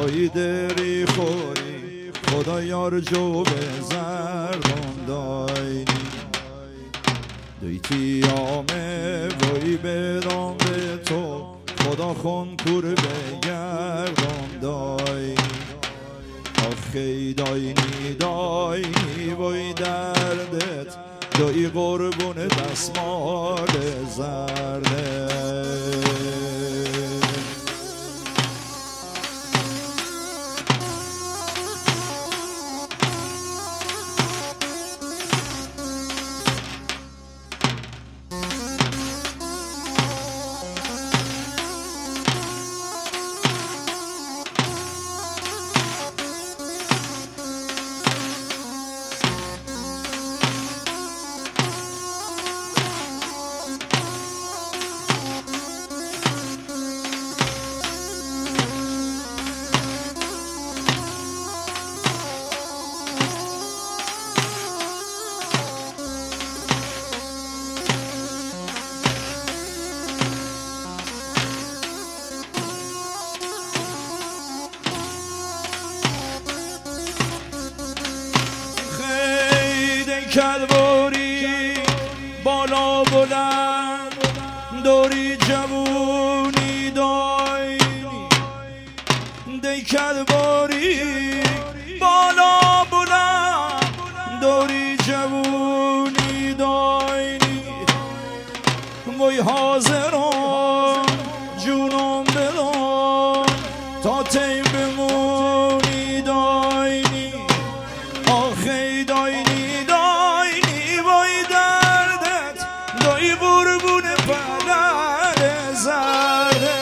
وای دری خوری خدا یار جو به زردان داینی دویتی آمه وای بدان به تو خدا خون کور بگردان داینی آخی داینی داینی وای دردت دایی قربون دستمال زرده کلواری بالا بلند دوری جوونی داینی دی کلواری بالا بلند دوری جوونی داینی وای حاضران جونم بدان تا تیم بمونی داینی آخی داینی قربون پدر زرده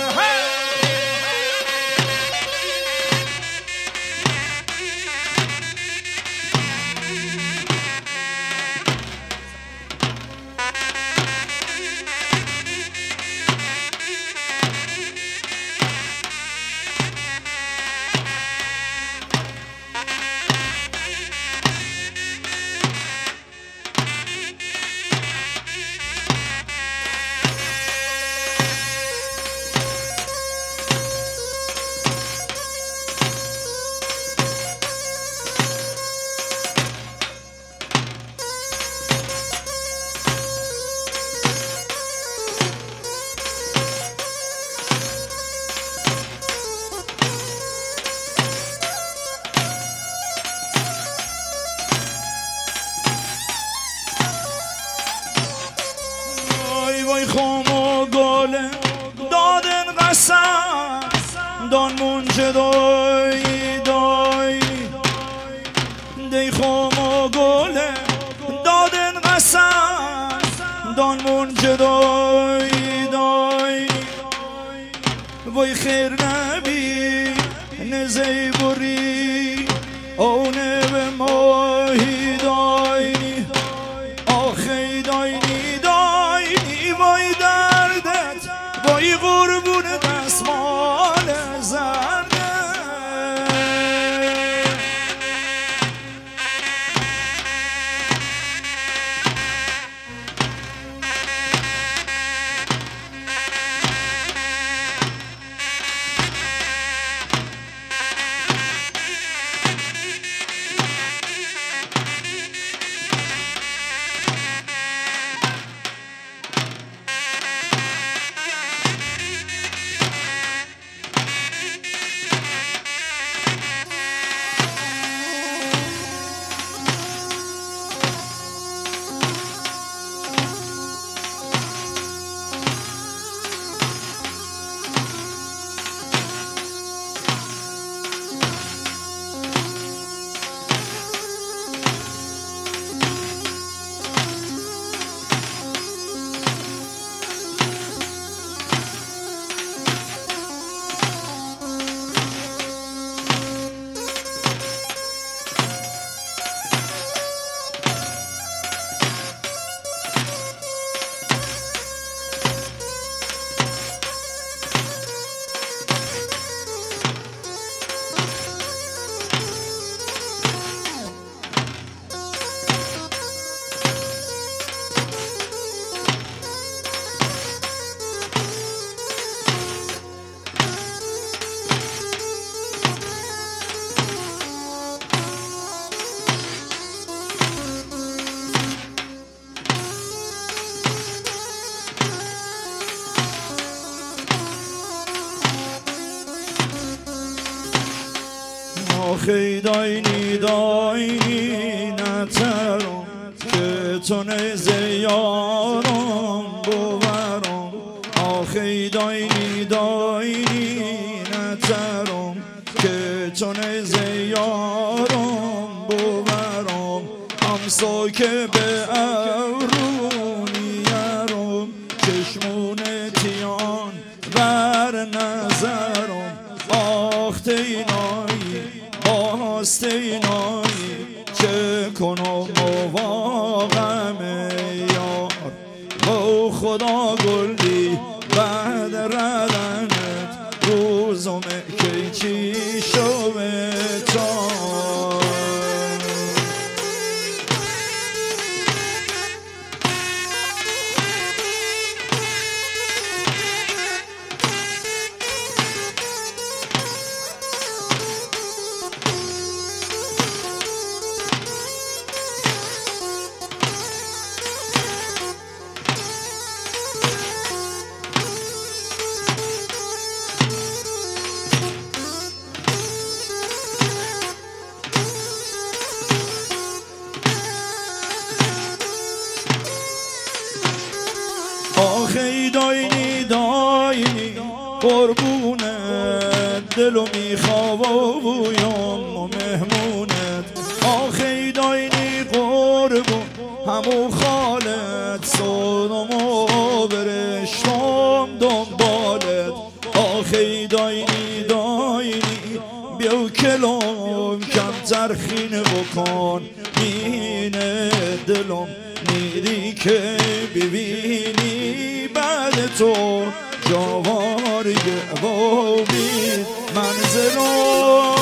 وای خام و گله دادن قسم دان منجه دایی دایی دی خام و گله دادن قسم دان منجه دایی دایی وای خیر نبی نزی بری اونه به ماهی دایی آخی دایی وای دردت وای قربون دستمال زرده آخی داینی داینی نترم که تو نیزه یارم بورم آخی داینی داینی نترم که تو نیزه یارم بورم همسا که به ارونی یارم چشمون تیان بر نظرم آخت اینایی باست اینایی چه کنم مواقم یار با خدا گلی بعد ردنت روزم که چی شوه تا آخی داینی داینی قربونت دلو میخوابویم و مهمونت آخی داینی قربون همو خالت صدم و برشتم دنبالت آخی داینی داینی بیو کلم کم ترخین بکن مینه دلم میری که ببینی بعد تو جواری بابی منزلو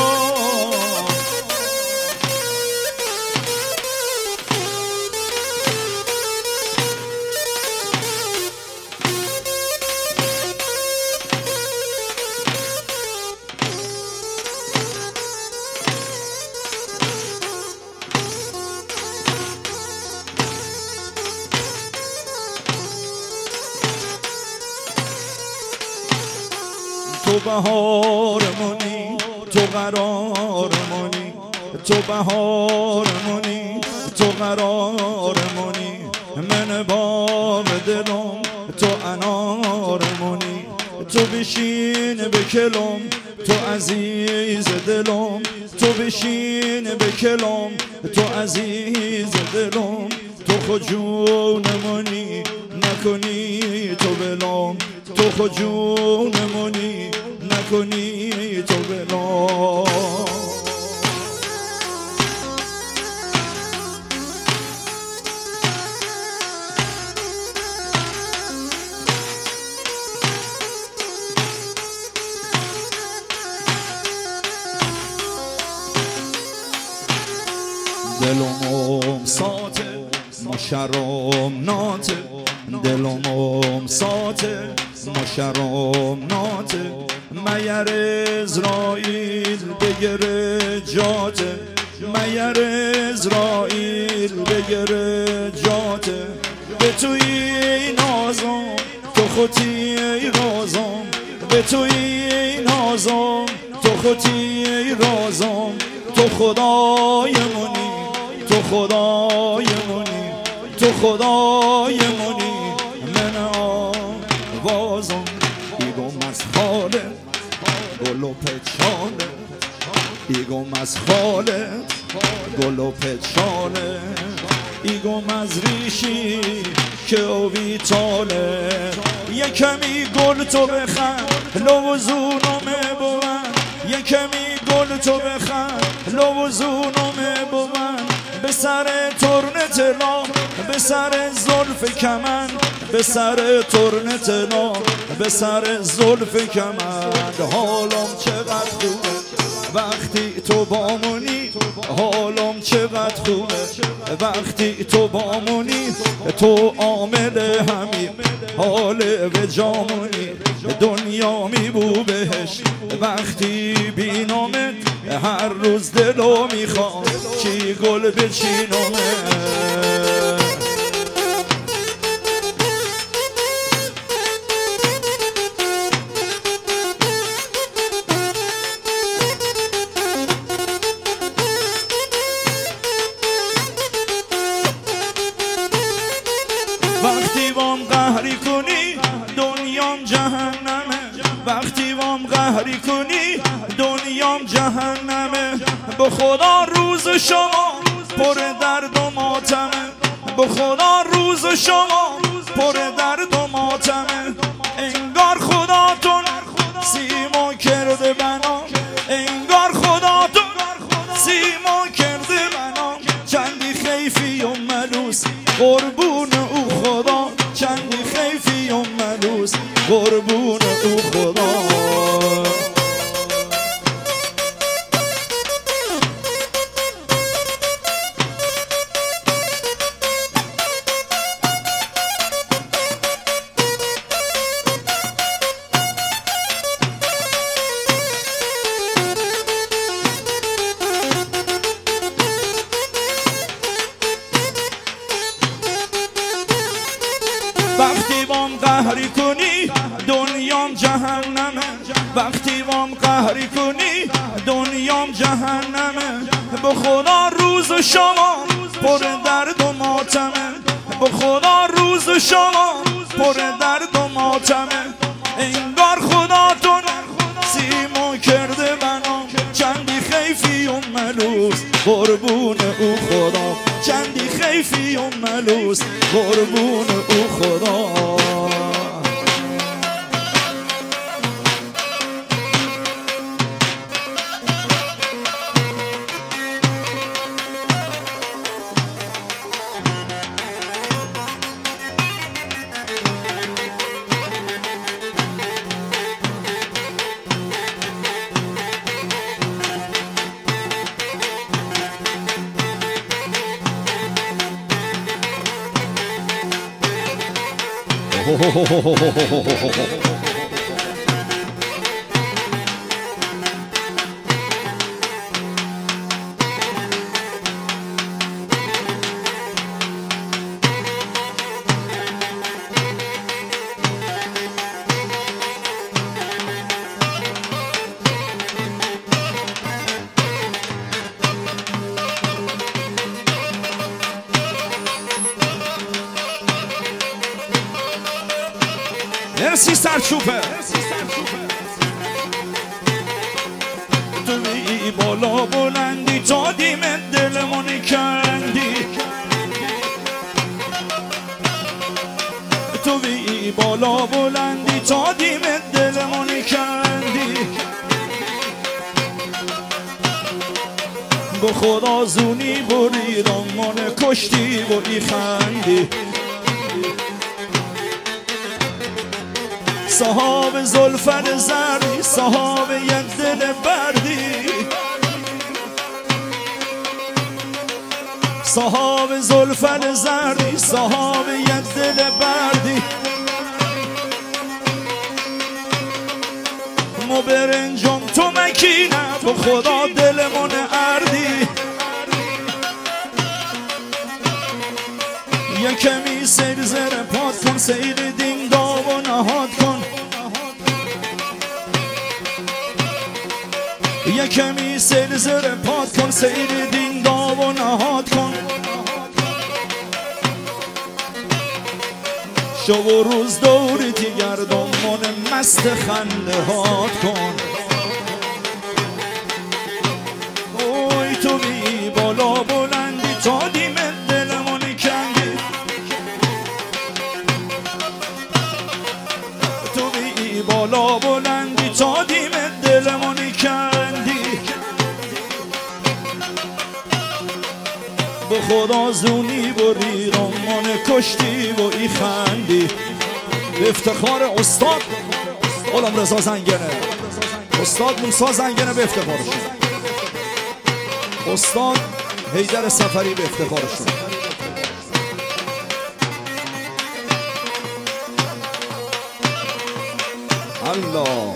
تو بهار منی تو قرار منی تو بهار منی تو قرار منی من بام دلم تو انار منی تو بشین بکلم تو عزیز دلم تو بشین بکلم تو عزیز دلم تو خجون منی نکنی تو بلام تو خجون منی نکنی تو بلام دلم ساته مشرم ناته دلم ساته مشرم ناته میر ازرائیل بگره جاته میر ازرائیل بگره جاته به توی نازم تو خودی رازم به توی نازم تو خودی رازم تو خدای منی تو خدای منی تو خدای منی من آوازم ایگم از خاله گل و پچانه ایگم از خاله گل و پچانه ایگم از ریشی که اوی تاله یکمی گل تو بخند لوزونمه بوند یکمی گل تو بخند لوزونمه بوند به سر ترن طلا به سر زلف کمند به سر ترن طلا به سر زلف کمند حالم چقدر خوبه وقتی تو بامونی حالم چقدر خوبه وقتی تو بامونی تو عامل همین حال به جامونی دنیا میبو بهش وقتی بینامت هر روز دلو میخوام چی گل بچینامه دنیام جهنمه. به خدا روز شما پر درد و ماتمه. به خدا روز شما پر درد و ماتمه. انگار خداتون سیما کرده بنا. انگار خداتون سیما کرده بنا. چندی خیفی و ملوس قربون او خدا. چندی خیفی و ملوس قربون او خدا. وقتی وام قهری کنی دنیام جهنمه. وقتی وام قهری کنی دنیام جهنمه. به خدا روز شما پر درد و ماتمه. به خدا روز شما پر درد و ماتمه. انگار خداتون سیما کرده بنا. چندی خیفی و ملوس قربون او خدا. چندی خیفی و ملوس قربون او خدا. مرسی سرچوبه. توی بالا بلندی تا دیم دلمون کندی. توی بالا بلندی تا دیم دلمون کندی. به خدا زونی بریدم من کشتی و ای خندی. صاحب زلفن زردی صاحب یک دل بردی. صاحب زلفن زردی صاحب یک دل بردی. مو برنجم تو مکینه تو خدا دلمون اردی. یکمی سیر زر پاد کن سیر دینگا و نهاد کن. یکمی سیر زر پاد کن سیر دینگا و نهاد کن. شب و روز دوریتی گردم من مست خنده هات کن. اوی تو بی بالا بلندی تا دیم دلمون کندی. تو بی بالا بلندی تا دیم دلمون کندی. به خدا زونی بریدم من کشتی و ای خندی. به افتخار استاد غلام رضا زنگنه. استاد موسی زنگنه به افتخارشون. استاد حیدر سفری به افتخارشون. الله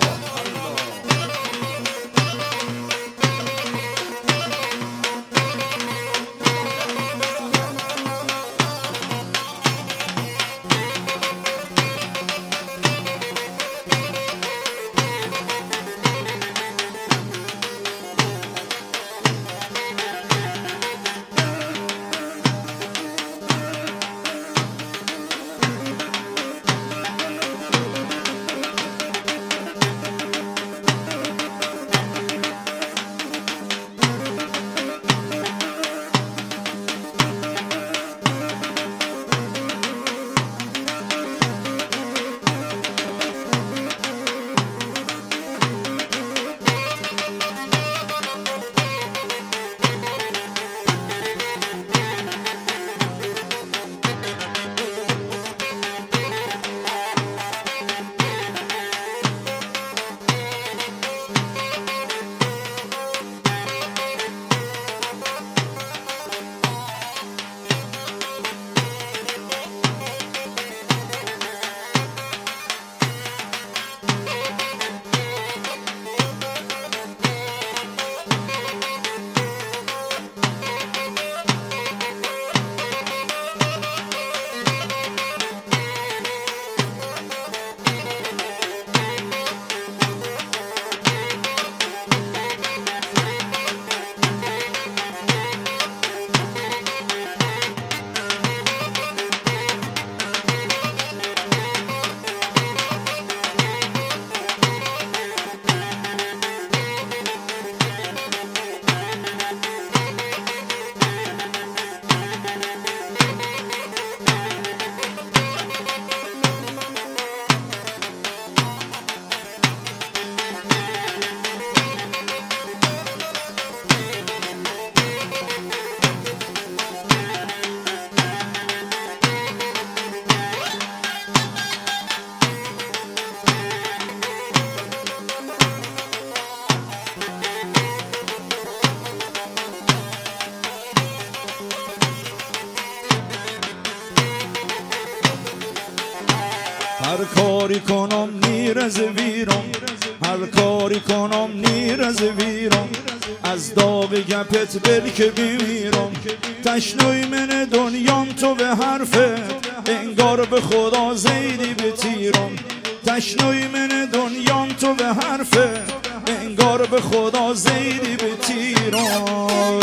کنم نیرز ویرم، هر کاری کنم نیرز ویرم، از داغ گپت بل که بمیرم. تشنوی من دنیام تو به حرفت، انگار به خدا زیدی به تیرم. تشنوی من دنیام تو به حرفت، انگار به خدا زیدی به تیرم.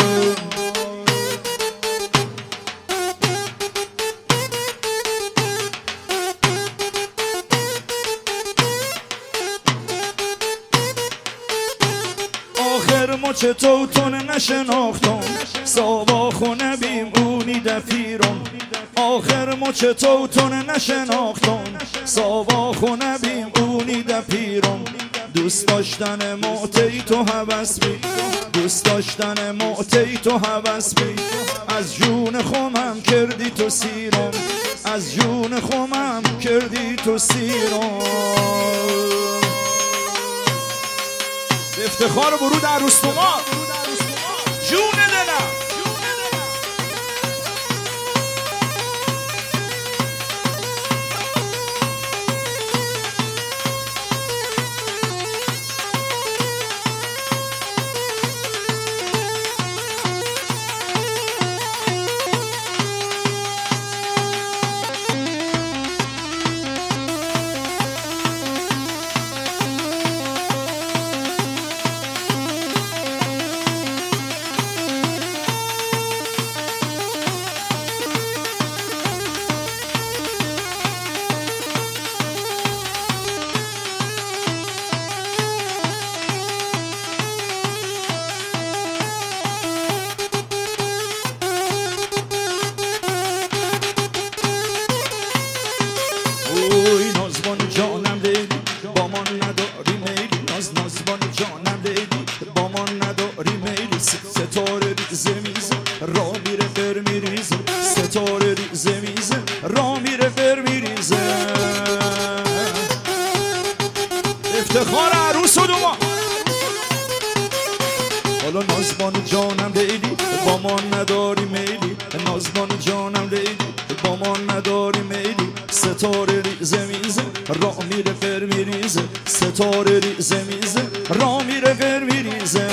آخر مچ توتون نشناختم، ساوا خونه بیمونی دفیرم. آخر مچ توتون نشناختم، ساوا خونه بیمونی دفیرم. دوست داشتن موتی تو هوس بی، دوست داشتن موتی تو هوس بی. از جون خمم کردی تو سیرم، از جون خمم کردی تو سیرم. افتخار ورود عروس توما جون دلم. اوی نازبان جانم لیلی با من نداری میلی، نازبان جانم لیلی با من نداری میلی. ستاره ریزه میزه را میره بر میریزه، ستاره ریزه میزه را میره بر میریزه. افتخار عروس و دوما. حالا نازبان جانم لیلی با من نداری میلی، نازبان جانم لیلی با من نداری میلی. ستاره ریزه میزه را میره بر میریزه، ستاره ریزه میزه را میره بر میریزه.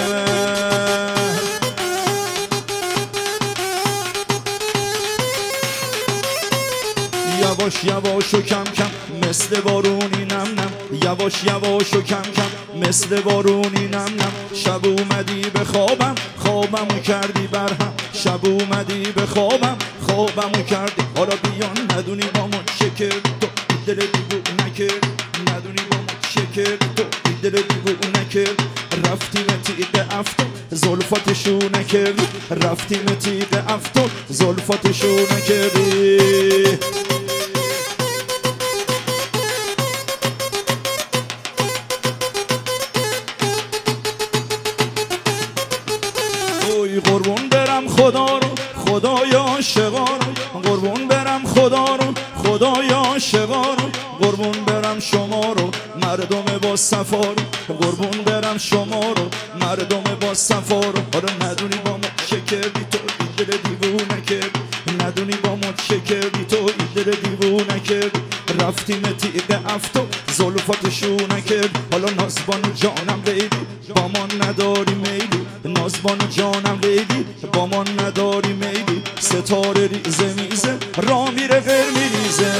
یواش یواش و کم کم مثل بارونی نم نم، یواش یواش و کم کم مثل بارونی نم نم. شب اومدی به خوابم، خوابمو کردی برهم. شب اومدی به خوابم، خوابمو کردی. حالا بیان ندونی با ما چه کردی تو، دل دیگو نکرد. ندونی با ما چه کردی تو، دل دیگو نکرد. رفتیم تیغ افتو زلفاتشو نکردی، رفتیم تیغ افتو زلفاتشو نکردی. قربون برم خدا رو، خدای عاشقا رو. قربون برم خدا رو، خدای عاشقا رو. قربون برم شما رو، مردم با صفا رو. قربون برم شما رو، مردم با صفا رو. حالا ندونی با ما چه کردی تو، دل دیوونه کردی. ندونی با ما چه کردی تو، دل دیوونه کردی. رفتیم تیغ افتو زلفاتشو نکرد. حالا نازبان جانم لیلی با من نداری میلی، نازبان جانم لیلی با من نداری میلی. ستاره ریزه میزه را میره غیر میریزه.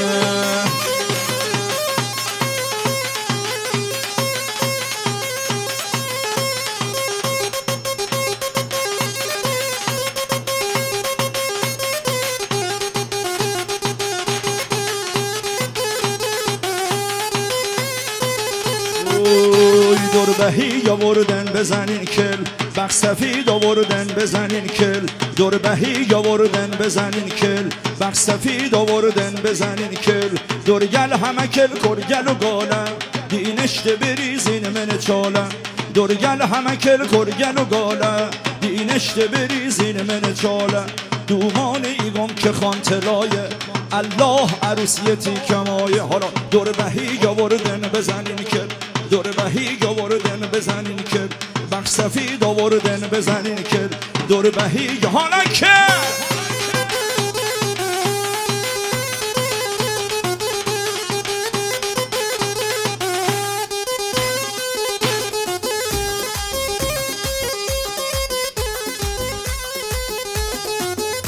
دوربهی آوردن بزنین کل، بخ سفید آوردن بزنین کل. دوربهی آوردن بزنین کل، بخ سفید آوردن بزنین کل. دورگل همه کل کرگل و گالم، دینشت بریزین من چالم. دورگل همه کل کرگل و گالم، دینشت بریزین من چالم. دومان ایگم که خانتلایه الله عروسیتی کمایه. حالا دوربهی آوردن بزنین کل، دوربهی آوردن بزنین کل. بخ سفید آوردن بزنین کل. دوربهی حالا که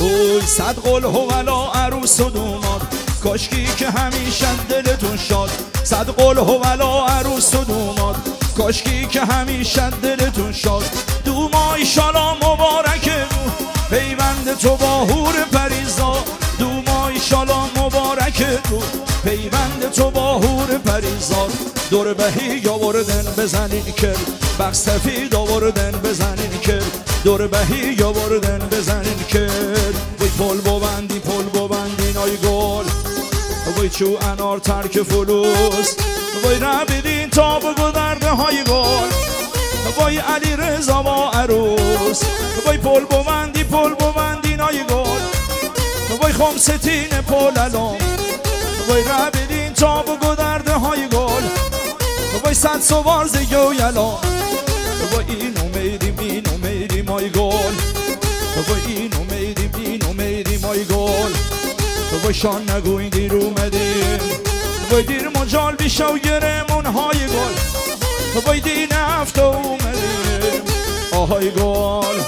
اوی صد قل هولا عروس و دوماد کاشکی که همیشه دلتون شاد صد قل هولا عروس و دوماد کاشکی که همیشه دلتون شاد دوما ایشالا مبارکه پیوند تو با هور پریزاد دوما ایشالا مبارکه پیوند تو با هور پریزاد دور بهی آوردن بزنین کل بخش سفید آوردن بزنین کل دور بهی آوردن بزنین کل وی پل ببندی نای گل وی چو انار ترک فلوس وی ربیدین تا بگو درده های گل وی علی رضا با عروس وی پل ببندی نای گل وی خمستین پل الان وی ربیدین تا بگو درده های گل وی صد سوار زیو یلا وی اینو میدیم مای گل وی اینو میدیم مای گل وی شان نگوین دیر اومدیم وی دیر مجال بیشه و گرمون های گل وی دیر هفته اومدیم آهای گل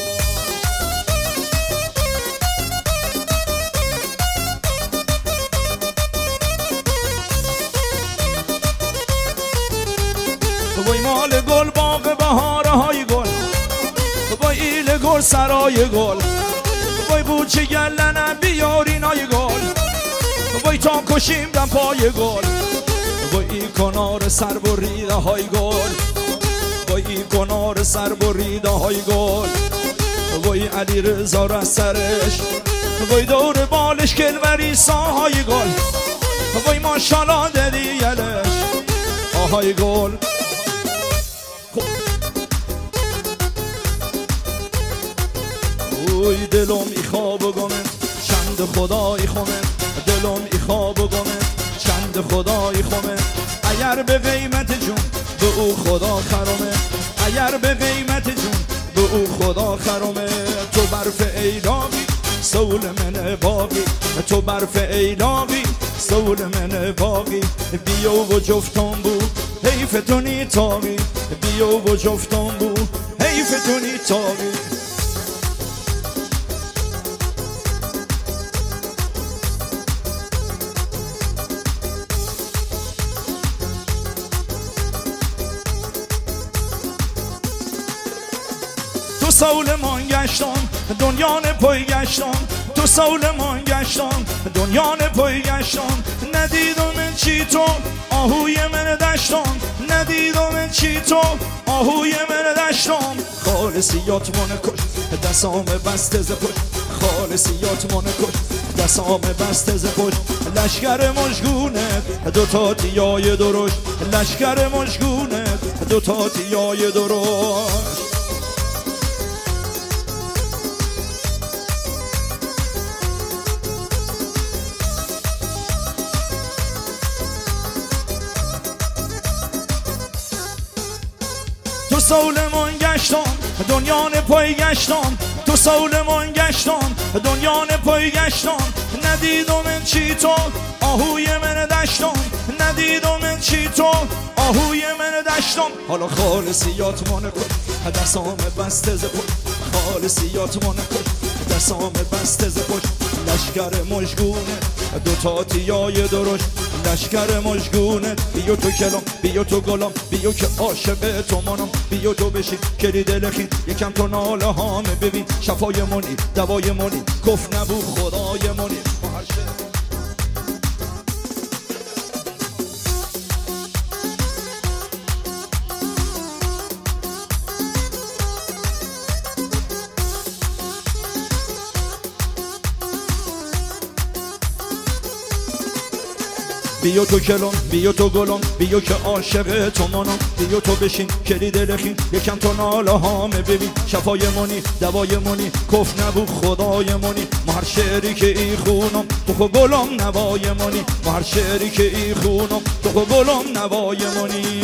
وی مال گل باغ بهاره های گل وی ایل گل سرای گل وی بوچه گلنه بیارین های گل وی تا کشیم دم پای گل وی کنار سر بریده های گل وی کنار سر بریده های گل وی علی رضا را سرش وی دور بالش کلوری ساهای گل وی ماشالله ددی یلش آهای گل اوی دلم ای خواب گمه چند خدای خمه دلم ای خواب گمه چند خدای خمه اگر به قیمت جون به او خدا خرمه اگر به قیمت جون به او خدا خرمه تو برف ایلاقی سول من باقی تو برف ایلاقی سول من باقی بیا و جفتم بود حیف تو نی تاقی بیا و جفتم بود حیف تو نی تاقی تو سولمان گشتم دنیا پای گشتم تو سولمان گشتم دنیا پای گشتم ندیدم چی تو آهوی من دشتم ندیدم چی تو آهوی من دشتم خالصیات من کش دستام بسته ز پشت خالصیات من کش دستام بسته ز پشت لشکر مشگونه دوتا تیای درشت لشکر مشگونه دوتا تیای درشت تو سولمان گشتم دنیا پای گشتم تو سولمان گشتم دنیا پای گشتم ندیدم چی تو آهوی من دشتم ندیدم چی تو آهوی من دشتم حالا خالصیات من کن دستام بسته ز پشت خالصیات من کن دستام بسته ز پشت لشکر مشگونه دوتا تیای درشت لشکر مشگونه بیا تو کلام بیا تو گلام بیا که عاشق تو منم بیا تو بشین کلی دلخین یکم تو ناله هامه ببین شفای منی دوای منی کف نبو خدای منی بیا تو کلام بیا تو گلام بیا که عاشق تو منم بیا تو بشین کلی دلخین یکم تو ناله هامه ببین شفای منی دوای منی کف نبو خدای منی ما هر شعری که ای خونم تو خو گلام نوای منی ما هر شعری که ای خونم تو خو گلام نوای منی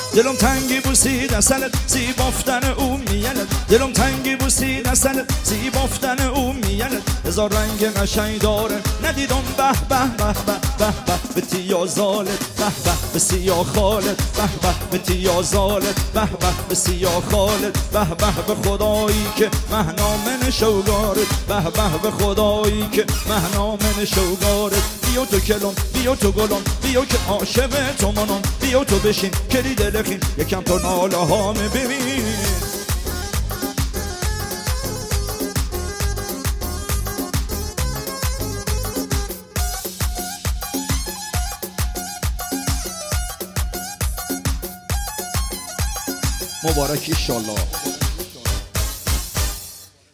دلم تنگی بوسید اصلت زیبافتن او میلد دلم تنگی بوسید اصلت زیبافتن او میلد هزار رنگ قشنگ داره ندیدم به به به به به به به تیا زالت به به به سیاه خالت به به به تیا زالت به به به سیاه خالت به به به خدایی که مهنامن شوگارت به به به خدایی که مهنامن شوگارت بیا تو کلون بیا تو گلون بیا که عاشق تو منم بیا تو بشین کلی دلخین یکم تو ناله هامه ببین مبارک ایشالله